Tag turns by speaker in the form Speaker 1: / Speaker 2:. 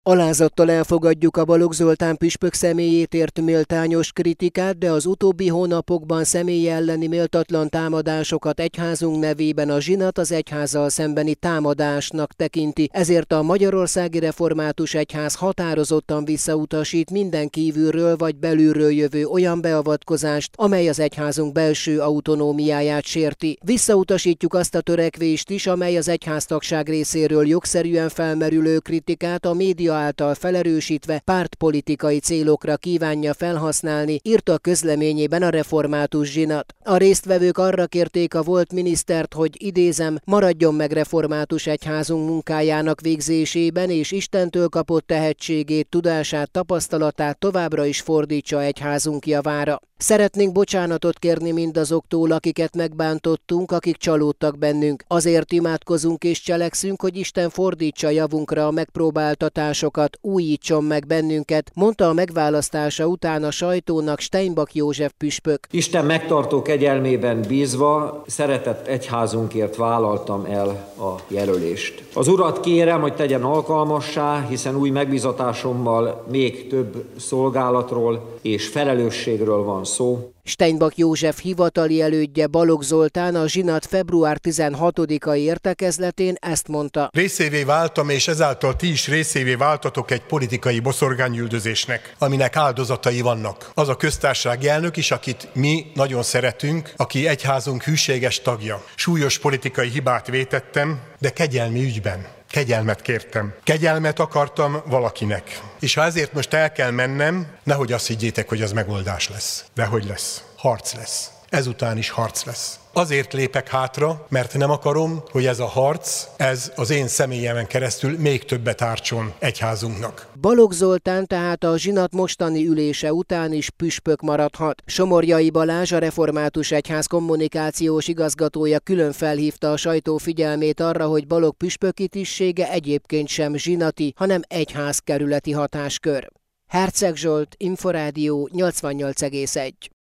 Speaker 1: Alázattal elfogadjuk a Balogh Zoltán püspök személyét ért méltányos kritikát, de az utóbbi hónapokban személye elleni méltatlan támadásokat egyházunk nevében a zsinat az egyházzal szembeni támadásnak tekinti, ezért a Magyarországi Református Egyház határozottan visszautasít minden kívülről vagy belülről jövő olyan beavatkozást, amely az egyházunk belső autonómiáját sérti. Visszautasítjuk azt a törekvést is, amely az egyháztagság részéről jogszerűen felmerülő kritikát a média által felerősítve pártpolitikai célokra kívánja felhasználni, írta a közleményében a református zsinat. A résztvevők arra kérték a volt minisztert, hogy idézem, maradjon meg református egyházunk munkájának végzésében, és Istentől kapott tehetségét, tudását, tapasztalatát továbbra is fordítsa egyházunk javára. Szeretnénk bocsánatot kérni mindazoktól, akiket megbántottunk, akik csalódtak bennünk. Azért imádkozunk és cselekszünk, hogy Isten fordítsa javunkra a megpróbáltatásokat, újítson meg bennünket, mondta a megválasztása után a sajtónak Steinbach József püspök.
Speaker 2: Isten megtartó kegyelmében bízva szeretett egyházunkért vállaltam el a jelölést. Az Urat kérem, hogy tegyen alkalmassá, hiszen új megbízatásommal még több szolgálatról és felelősségről van szó.
Speaker 1: Steinbach József hivatali elődje Balogh Zoltán a zsinat február 16-ai értekezletén ezt mondta.
Speaker 3: Részévé váltam, és ezáltal ti is részévé váltatok egy politikai boszorkányüldözésnek, aminek áldozatai vannak. Az a köztársasági elnök is, akit mi nagyon szeretünk, aki egyházunk hűséges tagja. Súlyos politikai hibát vétettem, de kegyelmi ügyben. Kegyelmet kértem. Kegyelmet akartam valakinek. És ha ezért most el kell mennem, nehogy azt higgyétek, hogy az megoldás lesz. De hogy lesz? Harc lesz. Ezután is harc lesz. Azért lépek hátra, mert nem akarom, hogy ez a harc, ez az én személyemen keresztül még többet ártson egyházunknak.
Speaker 1: Balogh Zoltán tehát a zsinat mostani ülése után is püspök maradhat. Somorjai Balázs, a Református Egyház kommunikációs igazgatója külön felhívta a sajtó figyelmét arra, hogy Balogh püspöki tisztsége egyébként sem zsinati, hanem egyházkerületi hatáskör. Herceg Zsolt, Inforádió 88,1.